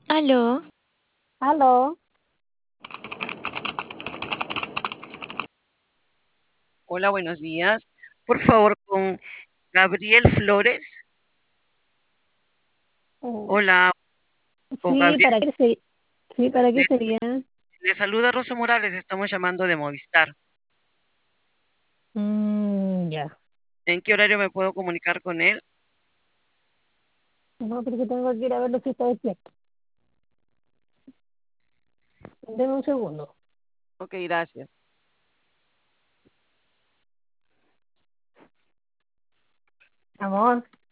Aló, Aló, Hola, buenos días. Por favor, con Gabriel Flores. oh, Hola, con sí, Gabriel. ¿para qué Le, sería? le saluda Rosa Morales. Estamos llamando de Movistar. Ya. ¿En qué horario me puedo comunicar con él? No, porque tengo que ir a verlo si está despierto. Deme un segundo. Ok, gracias. Amor.